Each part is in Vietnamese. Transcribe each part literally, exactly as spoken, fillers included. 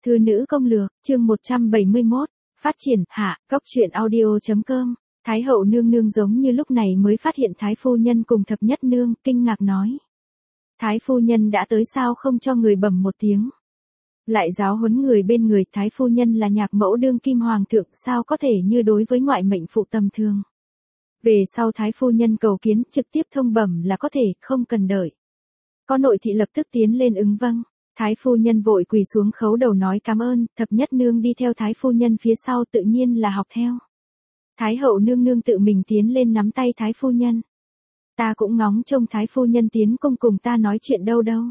Thư nữ công lược, chương một trăm bảy mươi mốt, phát triển, hạ, cốc truyện audio.com. Thái hậu nương nương giống như lúc này mới phát hiện thái phu nhân cùng thập nhất nương, kinh ngạc nói. Thái phu nhân đã tới sao không cho người bẩm một tiếng. Lại giáo huấn người bên người, thái phu nhân là nhạc mẫu đương kim hoàng thượng, sao có thể như đối với ngoại mệnh phụ tầm thường. Về sau thái phu nhân cầu kiến, trực tiếp thông bẩm là có thể, không cần đợi. Có nội thị lập tức tiến lên ứng vâng. Thái phu nhân vội quỳ xuống khấu đầu nói cảm ơn, thập nhất nương đi theo thái phu nhân phía sau tự nhiên là học theo. Thái hậu nương nương tự mình tiến lên nắm tay thái phu nhân. Ta cũng ngóng trông thái phu nhân tiến công cùng ta nói chuyện đâu đâu.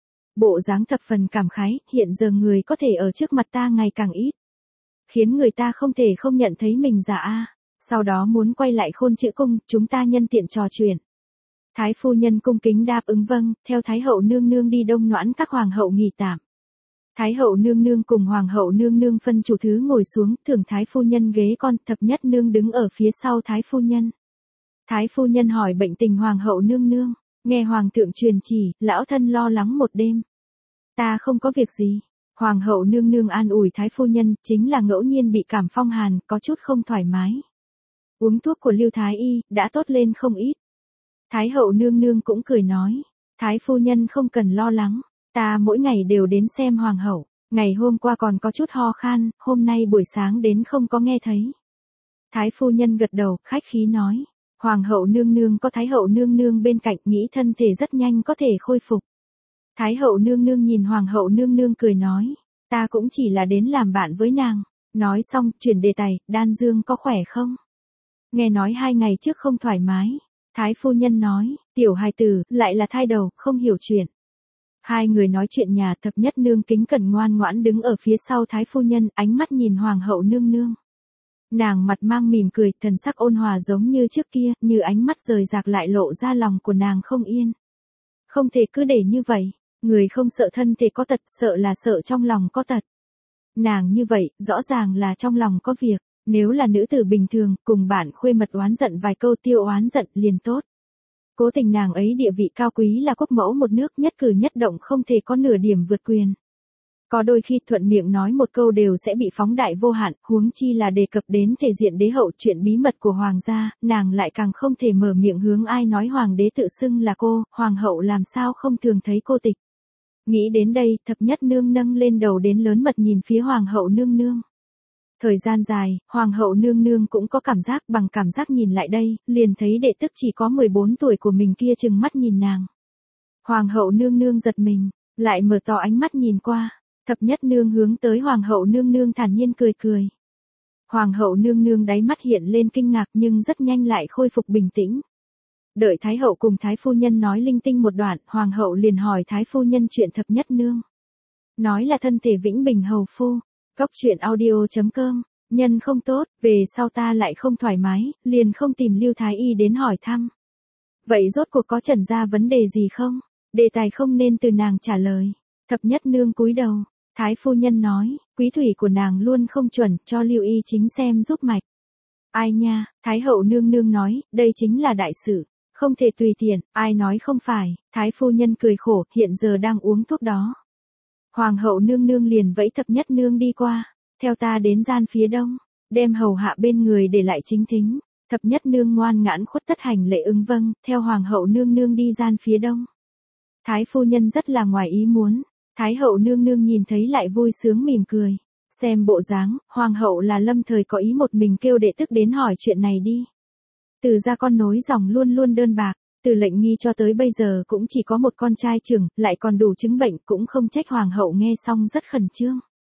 Bộ dáng thập phần cảm khái, hiện giờ người có thể ở trước mặt ta ngày càng ít. Khiến người ta không thể không nhận thấy mình già a. Sau đó muốn quay lại khôn chữ cung, chúng ta nhân tiện trò chuyện. Thái phu nhân cung kính đáp ứng vâng, theo thái hậu nương nương đi đông noãn các hoàng hậu nghỉ tạm. Thái hậu nương nương cùng hoàng hậu nương nương phân chủ thứ ngồi xuống, thưởng thái phu nhân ghế con, thập nhất nương đứng ở phía sau thái phu nhân. Thái phu nhân hỏi bệnh tình hoàng hậu nương nương, nghe hoàng thượng truyền chỉ, lão thân lo lắng một đêm. Ta không có việc gì. Hoàng hậu nương nương an ủi thái phu nhân, chính là ngẫu nhiên bị cảm phong hàn, có chút không thoải mái. Uống thuốc của Lưu Thái Y, đã tốt lên không ít. Thái hậu nương nương cũng cười nói, thái phu nhân không cần lo lắng, ta mỗi ngày đều đến xem hoàng hậu, ngày hôm qua còn có chút ho khan, hôm nay buổi sáng đến không có nghe thấy. Thái phu nhân gật đầu, khách khí nói, hoàng hậu nương nương có thái hậu nương nương bên cạnh, nghĩ thân thể rất nhanh có thể khôi phục. Thái hậu nương nương nhìn hoàng hậu nương nương cười nói, ta cũng chỉ là đến làm bạn với nàng. Nói xong, chuyển đề tài, Đan Dương có khỏe không? Nghe nói hai ngày trước không thoải mái. Thái phu nhân nói, tiểu hài tử, lại là thai đầu, không hiểu chuyện. Hai người nói chuyện nhà, thập nhất nương kính cẩn ngoan ngoãn đứng ở phía sau thái phu nhân, ánh mắt nhìn hoàng hậu nương nương. Nàng mặt mang mỉm cười, thần sắc ôn hòa giống như trước kia, như ánh mắt rời rạc lại lộ ra lòng của nàng không yên. Không thể cứ để như vậy, người không sợ thân thể có tật, sợ là sợ trong lòng có tật. Nàng như vậy, rõ ràng là trong lòng có việc. Nếu là nữ tử bình thường, cùng bạn khuê mật oán giận vài câu tiêu oán giận liền tốt. Cố tình nàng ấy địa vị cao quý là quốc mẫu một nước, nhất cử nhất động không thể có nửa điểm vượt quyền. Có đôi khi thuận miệng nói một câu đều sẽ bị phóng đại vô hạn, huống chi là đề cập đến thể diện đế hậu, chuyện bí mật của hoàng gia, nàng lại càng không thể mở miệng hướng ai nói hoàng đế tự xưng là cô, hoàng hậu làm sao không thường thấy cô tịch. Nghĩ đến đây, thập nhất nương nâng lên đầu đến lớn mật nhìn phía hoàng hậu nương nương. Thời gian dài, hoàng hậu nương nương cũng có cảm giác, bằng cảm giác nhìn lại đây, liền thấy đệ tức chỉ có mười bốn tuổi của mình kia chừng mắt nhìn nàng. Hoàng hậu nương nương giật mình, lại mở to ánh mắt nhìn qua, thập nhất nương hướng tới hoàng hậu nương nương thản nhiên cười cười. Hoàng hậu nương nương đáy mắt hiện lên kinh ngạc nhưng rất nhanh lại khôi phục bình tĩnh. Đợi thái hậu cùng thái phu nhân nói linh tinh một đoạn, hoàng hậu liền hỏi thái phu nhân chuyện thập nhất nương. Nói là thân thể vĩnh bình hầu phu. Cốc truyện audio.com, nhân không tốt, về sau ta lại không thoải mái, liền không tìm Lưu Thái Y đến hỏi thăm. Vậy rốt cuộc có trần ra vấn đề gì không? Đề tài không nên từ nàng trả lời. Thập nhất nương cúi đầu, thái phu nhân nói, quý thủy của nàng luôn không chuẩn, cho Lưu Y chính xem giúp mạch. Ai nha, thái hậu nương nương nói, đây chính là đại sự, không thể tùy tiện, ai nói không phải, thái phu nhân cười khổ, hiện giờ đang uống thuốc đó. Hoàng hậu nương nương liền vẫy thập nhất nương đi qua, theo ta đến gian phía đông, đem hầu hạ bên người để lại chính thính. Thập nhất nương ngoan ngãn khuất tất hành lễ ứng vâng, theo hoàng hậu nương nương đi gian phía đông. Thái phu nhân rất là ngoài ý muốn, thái hậu nương nương nhìn thấy lại vui sướng mỉm cười. Xem bộ dáng, hoàng hậu là lâm thời có ý một mình kêu đệ tức đến hỏi chuyện này đi. Từ gia con nối dòng luôn luôn đơn bạc. Từ lệnh nghi cho tới bây giờ cũng chỉ có một con trai trưởng, lại còn đủ chứng bệnh, cũng không trách hoàng hậu nghe xong rất khẩn trương.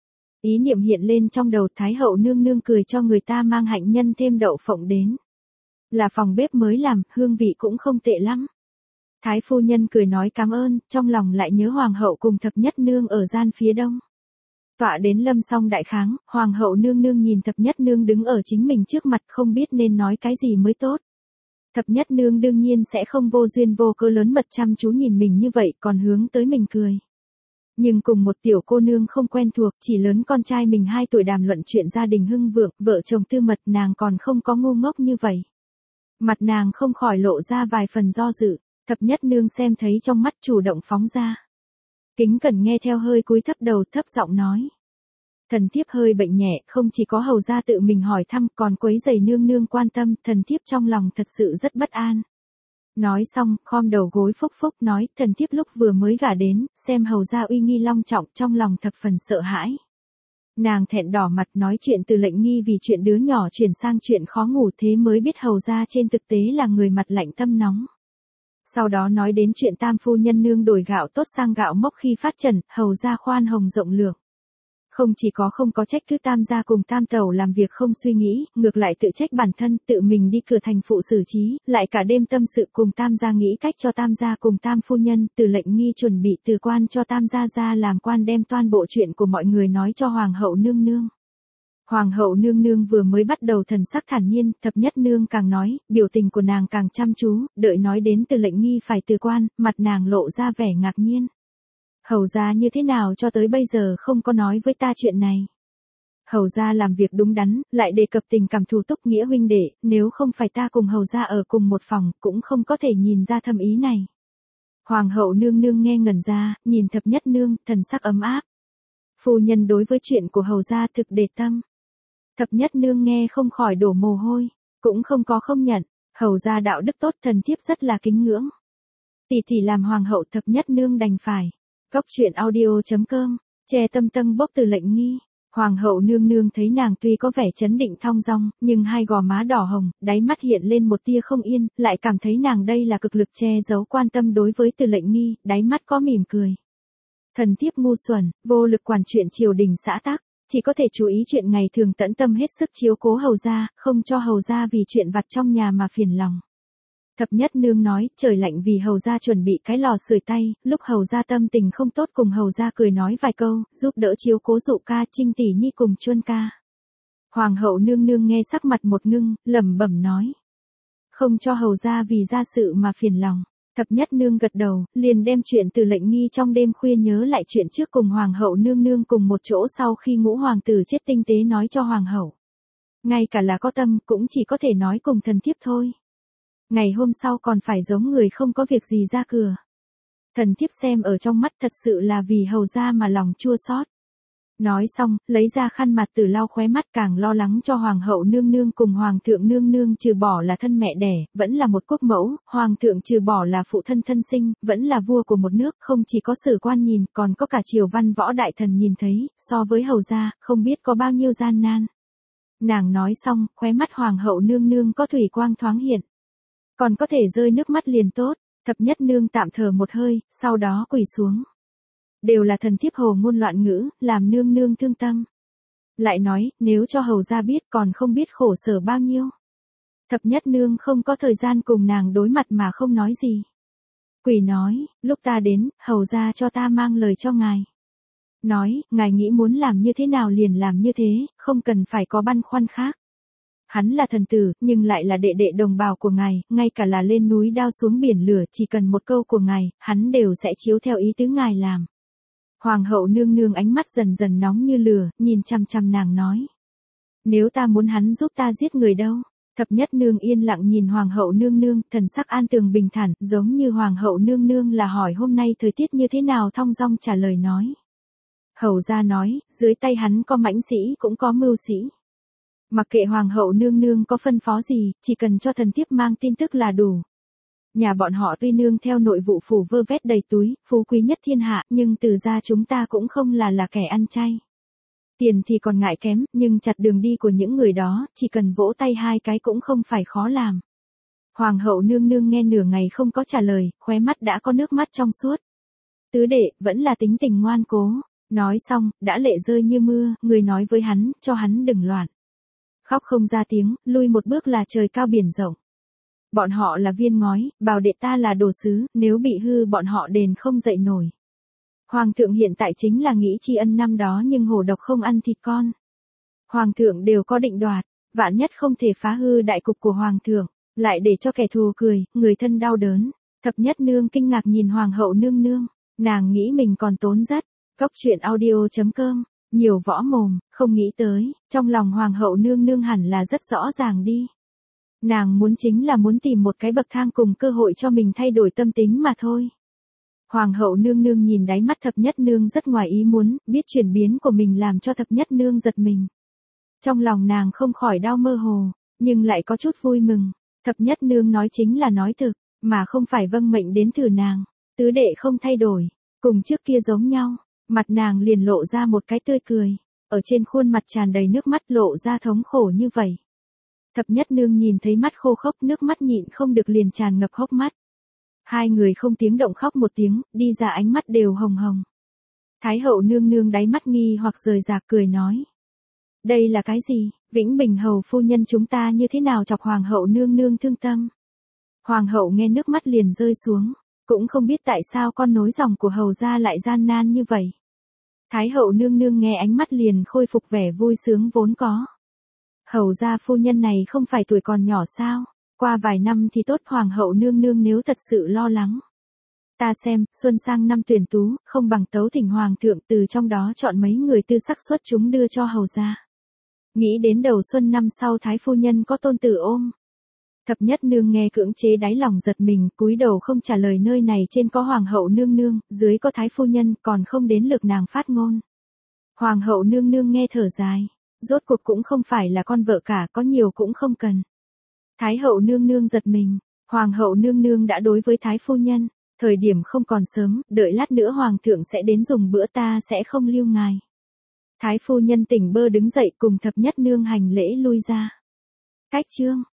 Ý niệm hiện lên trong đầu, thái hậu nương nương cười cho người ta mang hạnh nhân thêm đậu phộng đến. Là phòng bếp mới làm, hương vị cũng không tệ lắm. Thái phu nhân cười nói cảm ơn, trong lòng lại nhớ hoàng hậu cùng thập nhất nương ở gian phía đông. Tọa đến lâm song đại kháng, hoàng hậu nương nương nhìn thập nhất nương đứng ở chính mình trước mặt không biết nên nói cái gì mới tốt. Thập nhất nương đương nhiên sẽ không vô duyên vô cớ lớn mật chăm chú nhìn mình như vậy, còn hướng tới mình cười. Nhưng cùng một tiểu cô nương không quen thuộc, chỉ lớn con trai mình hai tuổi đàm luận chuyện gia đình hưng vượng, vợ chồng tư mật, nàng còn không có ngu ngốc như vậy. Mặt nàng không khỏi lộ ra vài phần do dự, thập nhất nương xem thấy trong mắt chủ động phóng ra. Kính cẩn nghe theo hơi cúi thấp đầu thấp giọng nói. Thần thiếp hơi bệnh nhẹ, không chỉ có hầu gia tự mình hỏi thăm, còn quấy rầy nương nương quan tâm, thần thiếp trong lòng thật sự rất bất an. Nói xong, khom đầu gối phúc phúc nói, thần thiếp lúc vừa mới gả đến, xem hầu gia uy nghi long trọng, trong lòng thập phần sợ hãi. Nàng thẹn đỏ mặt nói chuyện Từ Lệnh Nghi vì chuyện đứa nhỏ chuyển sang chuyện khó ngủ, thế mới biết hầu gia trên thực tế là người mặt lạnh tâm nóng. Sau đó nói đến chuyện tam phu nhân nương đổi gạo tốt sang gạo mốc khi phát trần, hầu gia khoan hồng rộng lượng. Không chỉ có không có trách cứ tam gia cùng tam tẩu làm việc không suy nghĩ, ngược lại tự trách bản thân, tự mình đi cửa thành phụ xử trí, lại cả đêm tâm sự cùng tam gia nghĩ cách cho tam gia cùng tam phu nhân, Từ Lệnh Nghi chuẩn bị từ quan cho tam gia ra làm quan, đem toàn bộ chuyện của mọi người nói cho hoàng hậu nương nương. Hoàng hậu nương nương vừa mới bắt đầu thần sắc thản nhiên, thập nhất nương càng nói, biểu tình của nàng càng chăm chú, đợi nói đến Từ Lệnh Nghi phải từ quan, mặt nàng lộ ra vẻ ngạc nhiên. Hầu gia như thế nào cho tới bây giờ không có nói với ta chuyện này. Hầu gia làm việc đúng đắn, lại đề cập tình cảm thù túc nghĩa huynh đệ, nếu không phải ta cùng hầu gia ở cùng một phòng, cũng không có thể nhìn ra thâm ý này. Hoàng hậu nương nương nghe ngẩn ra, nhìn thập nhất nương, thần sắc ấm áp. Phu nhân đối với chuyện của hầu gia thực để tâm. Thập nhất nương nghe không khỏi đổ mồ hôi, cũng không có không nhận, hầu gia đạo đức tốt, thần thiếp rất là kính ngưỡng. Tỷ tỷ làm hoàng hậu, thập nhất nương đành phải. Cốc truyện audio chấm com, che tâm tâm bốc Từ Lệnh Nghi. Hoàng hậu nương nương thấy nàng tuy có vẻ chấn định thong dong, nhưng hai gò má đỏ hồng, đáy mắt hiện lên một tia không yên, lại cảm thấy nàng đây là cực lực che giấu quan tâm đối với Từ Lệnh Nghi, đáy mắt có mỉm cười. Thần thiếp ngu xuẩn, vô lực quản chuyện triều đình xã tắc, chỉ có thể chú ý chuyện ngày thường, tận tâm hết sức chiếu cố hầu gia, không cho hầu gia vì chuyện vặt trong nhà mà phiền lòng. Thập nhất nương nói, trời lạnh vì hầu gia chuẩn bị cái lò sưởi tay, lúc hầu gia tâm tình không tốt cùng hầu gia cười nói vài câu, giúp đỡ chiếu cố Dụ ca, Trinh tỷ nhi cùng Chuân ca. Hoàng hậu nương nương nghe sắc mặt một ngưng, lẩm bẩm nói. Không cho hầu gia vì gia sự mà phiền lòng. Thập nhất nương gật đầu, liền đem chuyện Từ Lệnh Nghi trong đêm khuya nhớ lại chuyện trước cùng hoàng hậu nương nương cùng một chỗ sau khi ngũ hoàng tử chết tinh tế nói cho hoàng hậu. Ngay cả là có tâm cũng chỉ có thể nói cùng thần thiếp thôi. Ngày hôm sau còn phải giống người không có việc gì ra cửa. Thần thiếp xem ở trong mắt thật sự là vì hầu gia mà lòng chua xót. Nói xong, lấy ra khăn mặt từ lau khóe mắt, càng lo lắng cho hoàng hậu nương nương cùng hoàng thượng nương nương, trừ bỏ là thân mẹ đẻ, vẫn là một quốc mẫu, hoàng thượng trừ bỏ là phụ thân thân sinh, vẫn là vua của một nước, không chỉ có sử quan nhìn, còn có cả triều văn võ đại thần nhìn thấy, so với hầu gia, không biết có bao nhiêu gian nan. Nàng nói xong, khóe mắt hoàng hậu nương nương có thủy quang thoáng hiện. Còn có thể rơi nước mắt liền tốt, thập nhất nương tạm thở một hơi, sau đó quỳ xuống. Đều là thần thiếp hồ ngôn loạn ngữ, làm nương nương thương tâm. Lại nói, nếu cho hầu gia biết còn không biết khổ sở bao nhiêu. Thập nhất nương không có thời gian cùng nàng đối mặt mà không nói gì. Quỳ nói, lúc ta đến, hầu gia cho ta mang lời cho ngài. Nói, ngài nghĩ muốn làm như thế nào liền làm như thế, không cần phải có băn khoăn khác. Hắn là thần tử, nhưng lại là đệ đệ đồng bào của ngài, ngay cả là lên núi đao xuống biển lửa, chỉ cần một câu của ngài, hắn đều sẽ chiếu theo ý tứ ngài làm. Hoàng hậu nương nương ánh mắt dần dần nóng như lửa, nhìn chăm chăm nàng nói. Nếu ta muốn hắn giúp ta giết người đâu? Thập nhất nương yên lặng nhìn hoàng hậu nương nương, thần sắc an tường bình thản, giống như hoàng hậu nương nương là hỏi hôm nay thời tiết như thế nào, thong dong trả lời nói. Hầu gia nói, dưới tay hắn có mãnh sĩ cũng có mưu sĩ. Mặc kệ hoàng hậu nương nương có phân phó gì, chỉ cần cho thần thiếp mang tin tức là đủ. Nhà bọn họ tuy nương theo nội vụ phủ vơ vét đầy túi, phú quý nhất thiên hạ, nhưng từ gia chúng ta cũng không là là kẻ ăn chay. Tiền thì còn ngại kém, nhưng chặt đường đi của những người đó, chỉ cần vỗ tay hai cái cũng không phải khó làm. Hoàng hậu nương nương nghe nửa ngày không có trả lời, khóe mắt đã có nước mắt trong suốt. Tứ đệ, vẫn là tính tình ngoan cố. Nói xong, đã lệ rơi như mưa, người nói với hắn, cho hắn đừng loạn. Khóc không ra tiếng, lui một bước là trời cao biển rộng. Bọn họ là viên ngói, bảo đệ ta là đồ sứ, nếu bị hư bọn họ đền không dậy nổi. Hoàng thượng hiện tại chính là nghĩ tri ân năm đó nhưng hổ độc không ăn thịt con. Hoàng thượng đều có định đoạt, vạn nhất không thể phá hư đại cục của hoàng thượng, lại để cho kẻ thù cười, người thân đau đớn. Thập nhất nương kinh ngạc nhìn hoàng hậu nương nương, nàng nghĩ mình còn tốn rất. Cốc truyện audio chấm com, nhiều võ mồm, không nghĩ tới, trong lòng hoàng hậu nương nương hẳn là rất rõ ràng đi. Nàng muốn chính là muốn tìm một cái bậc thang cùng cơ hội cho mình thay đổi tâm tính mà thôi. Hoàng hậu nương nương nhìn đáy mắt thập nhất nương rất ngoài ý muốn, biết chuyển biến của mình làm cho thập nhất nương giật mình. Trong lòng nàng không khỏi đau mơ hồ, nhưng lại có chút vui mừng. Thập nhất nương nói chính là nói thực, mà không phải vâng mệnh đến từ nàng. Tứ đệ không thay đổi, cùng trước kia giống nhau. Mặt nàng liền lộ ra một cái tươi cười, ở trên khuôn mặt tràn đầy nước mắt lộ ra thống khổ như vậy. Thập nhất nương nhìn thấy mắt khô khốc, nước mắt nhịn không được liền tràn ngập hốc mắt. Hai người không tiếng động khóc một tiếng, đi ra ánh mắt đều hồng hồng. Thái hậu nương nương đáy mắt nghi hoặc rời rạc cười nói. Đây là cái gì, Vĩnh Bình hầu phu nhân chúng ta như thế nào chọc hoàng hậu nương nương thương tâm. Hoàng hậu nghe nước mắt liền rơi xuống, cũng không biết tại sao con nối dòng của hầu gia lại gian nan như vậy. Thái hậu nương nương nghe ánh mắt liền khôi phục vẻ vui sướng vốn có. Hầu gia phu nhân này không phải tuổi còn nhỏ sao, qua vài năm thì tốt. Hoàng hậu nương nương nếu thật sự lo lắng. Ta xem, xuân sang năm tuyển tú, không bằng tấu thỉnh hoàng thượng từ trong đó chọn mấy người tư sắc xuất chúng đưa cho hầu gia. Nghĩ đến đầu xuân năm sau thái phu nhân có tôn tử ôm. Thập nhất nương nghe cưỡng chế đáy lòng giật mình, cúi đầu không trả lời. Nơi này trên có hoàng hậu nương nương, dưới có thái phu nhân, còn không đến lượt nàng phát ngôn. Hoàng hậu nương nương nghe thở dài, rốt cuộc cũng không phải là con vợ cả, có nhiều cũng không cần. Thái hậu nương nương giật mình, hoàng hậu nương nương đã đối với thái phu nhân, thời điểm không còn sớm, đợi lát nữa hoàng thượng sẽ đến dùng bữa, ta sẽ không lưu ngài. Thái phu nhân tỉnh bơ đứng dậy cùng thập nhất nương hành lễ lui ra. Cách chương